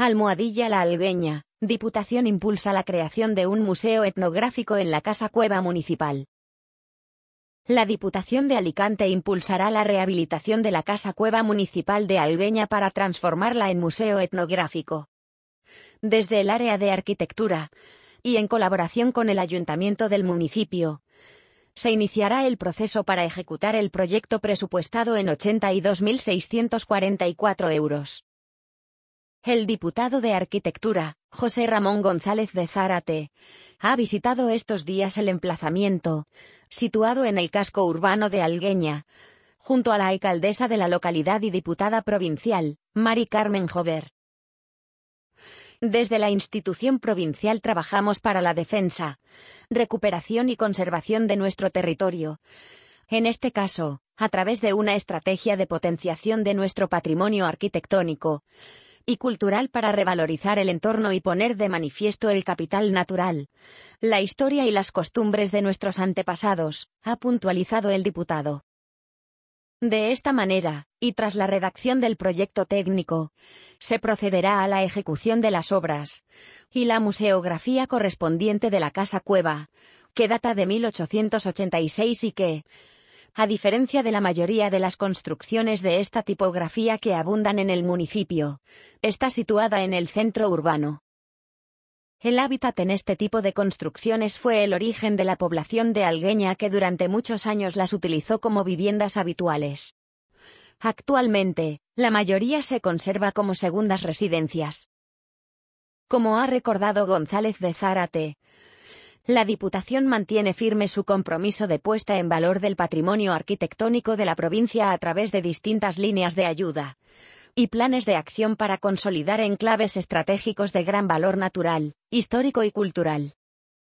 Almohadilla La Algueña. Diputación impulsa la creación de un museo etnográfico en la Casa Cueva Municipal. La Diputación de Alicante impulsará la rehabilitación de la Casa Cueva Municipal de Algueña para transformarla en museo etnográfico. Desde el área de arquitectura, y en colaboración con el ayuntamiento del municipio, se iniciará el proceso para ejecutar el proyecto presupuestado en 82.644 euros. El diputado de Arquitectura, José Ramón González de Zárate, ha visitado estos días el emplazamiento, situado en el casco urbano de Algueña, junto a la alcaldesa de la localidad y diputada provincial, Mari Carmen Jover. Desde la institución provincial trabajamos para la defensa, recuperación y conservación de nuestro territorio. En este caso, a través de una estrategia de potenciación de nuestro patrimonio arquitectónico y cultural para revalorizar el entorno y poner de manifiesto el capital natural, la historia y las costumbres de nuestros antepasados, ha puntualizado el diputado. De esta manera, y tras la redacción del proyecto técnico, se procederá a la ejecución de las obras y la museografía correspondiente de la Casa Cueva, que data de 1886 y que, a diferencia de la mayoría de las construcciones de esta tipografía que abundan en el municipio, está situada en el centro urbano. El hábitat en este tipo de construcciones fue el origen de la población de Algueña que durante muchos años las utilizó como viviendas habituales. Actualmente, la mayoría se conserva como segundas residencias. Como ha recordado González de Zárate, la Diputación mantiene firme su compromiso de puesta en valor del patrimonio arquitectónico de la provincia a través de distintas líneas de ayuda y planes de acción para consolidar enclaves estratégicos de gran valor natural, histórico y cultural.